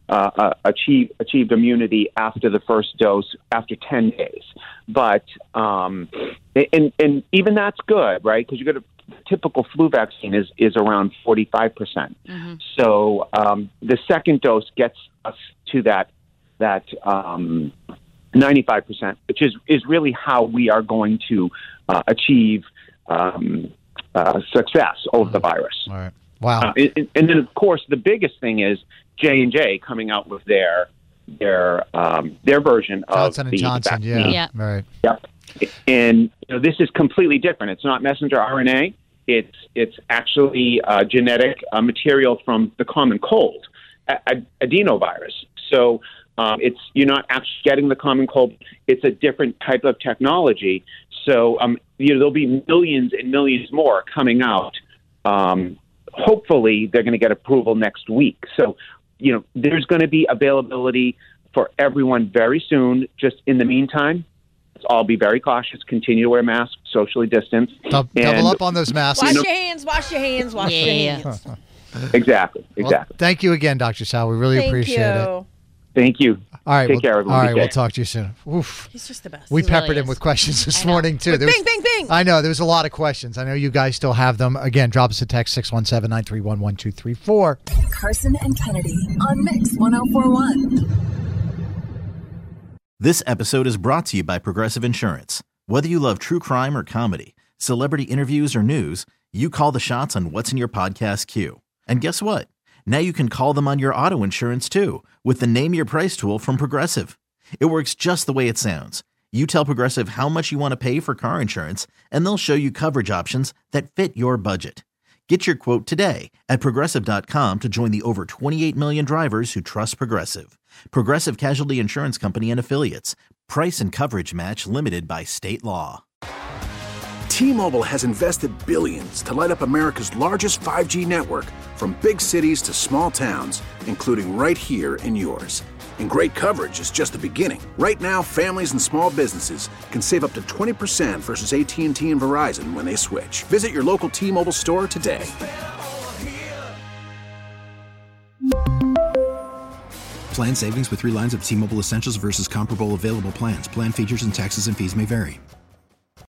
uh, uh, achieve, achieved immunity after the first dose after ten days. But um, and and even that's good, right? Because you got a typical flu vaccine is is around forty-five percent. Mm-hmm. So um, the second dose gets us to that that um, ninety-five percent, which is is really how we are going to uh, achieve um, uh, success over mm-hmm. the virus. All right. Wow. Uh, and, and then, of course, the biggest thing is J and J coming out with their their um, their version Johnson of and the Johnson, vaccine. yeah, yeah. Right. Yep. And you know, this is completely different. It's not messenger R N A. It's it's actually uh, genetic uh, material from the common cold, a- adenovirus. So um, it's you're not actually getting the common cold. It's a different type of technology. So um, you know, there'll be millions and millions more coming out. Um, hopefully, they're going to get approval next week. So you know, there's going to be availability for everyone very soon. Just in the meantime, let's all be very cautious. Continue to wear masks, socially distance. Double, double up on those masks. Wash You know- your hands, wash your hands, wash Yeah. your hands. Exactly. Well, Exactly. thank you again, Doctor Sal. We really Thank appreciate you. it. Thank you. All right. Take we'll, care, everyone. All Be right. We'll safe. talk to you soon. Oof. He's just the best. We He peppered really him is. with questions this I know. morning, too. There Bing, was- bing, bing. I know. There was a lot of questions. I know you guys still have them. Again, drop us a text, six one seven, nine three one, one two three four. Carson and Kennedy on Mix ten forty-one. This episode is brought to you by Progressive Insurance. Whether you love true crime or comedy, celebrity interviews or news, you call the shots on what's in your podcast queue. And guess what? Now you can call them on your auto insurance too with the Name Your Price tool from Progressive. It works just the way it sounds. You tell Progressive how much you want to pay for car insurance, and they'll show you coverage options that fit your budget. Get your quote today at Progressive dot com to join the over twenty-eight million drivers who trust Progressive. Progressive Casualty Insurance Company and Affiliates. Price and coverage match limited by state law. T-Mobile has invested billions to light up America's largest five G network, from big cities to small towns, including right here in yours. And great coverage is just the beginning. Right now, families and small businesses can save up to twenty percent versus A T and T and Verizon when they switch. Visit your local T-Mobile store today. Plan savings with three lines of T-Mobile Essentials versus comparable available plans. Plan features and taxes and fees may vary.